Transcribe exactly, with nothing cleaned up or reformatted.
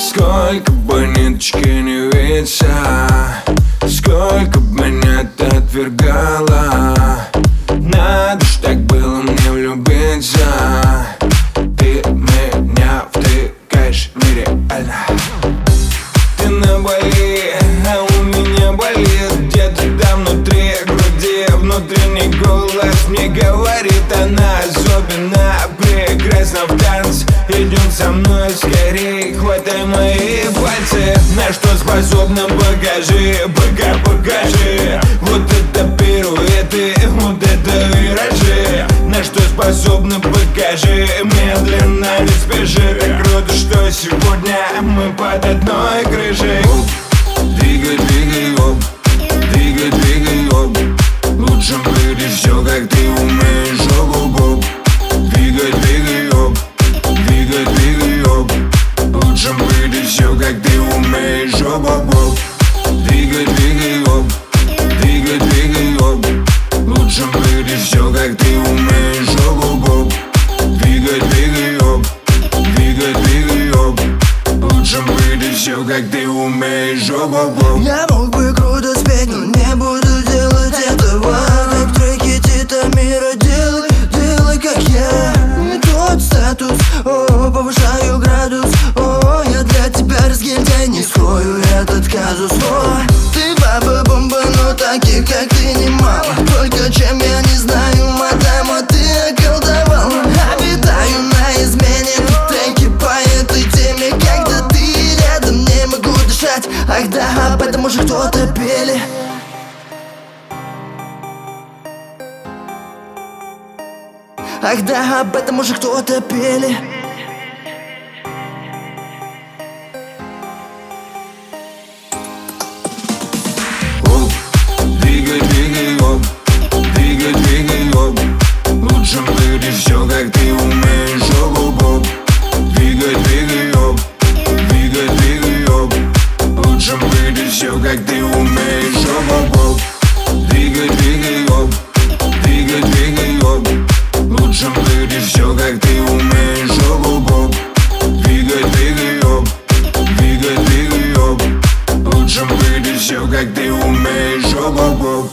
Сколько бы ниточки не виться, сколько бы меня ты отвергала, надо ж так было мне влюбиться. Ты меня втыкаешь нереально. Ты на Бали, а у меня болит где-то там внутри груди. Внутренний голос мне говорит, она особенно прекрасна в танце. Идем со мной скорей, хватай мои пальцы. На что способна, покажи, пока покажи. Вот это пируэты, вот это виражи. На что способна, покажи, медленно, не спеши. Так круто, что сегодня мы под одной крышей. Двигай, двигай, оп, двигай, двигай, оп. Лучше выйди все, как ты умеешь, оп-оп-оп. Двигай, двигай, оп, двигай, двигай, оп. Лучше выйди все, как ты умеешь, оп-оп-оп. Двигай, двигай, оп, двигай, двигай, оп. Лучше выйди все, как ты умеешь, оп-оп-оп. Двигай, двигай, оп, двигай, двигай, оп. Лучше выйди все, как ты умеешь, оп-оп-оп. Я мог бы круто спеть, но не буду делать этого. Как треки Тита Мира, делай, делай как я. Не тот статус, о, повышаю градус. О, я для тебя разгильдяй, не скрою этот казус. О, ты баба-бомба, но таких как ты немало. Только чем я не знаю, мадам, а ты околдовал. Обитаю на измене, тут треки по этой теме. Когда ты рядом, не могу дышать. Ах да, об этом уже кто-то пели. Ах да, об этом уже кто-то пели. Оп, двигай, двигай, оп, двигай, двигай, оп. Лучше выйди все, как ты умеешь, оп-оп-оп. Двигай, двигай, оп, двигай, двигай, оп. Лучше выйди все, как ты умеешь, оп-оп-оп. Двигай, двигай, оп, двигай, двигай, оп. Лучше выйди все, как ты умеешь, оп-оп-оп. Двигай, двигай, оп, двигай, двигай, оп. Лучше выйди все, как ты умеешь, оп-оп-оп.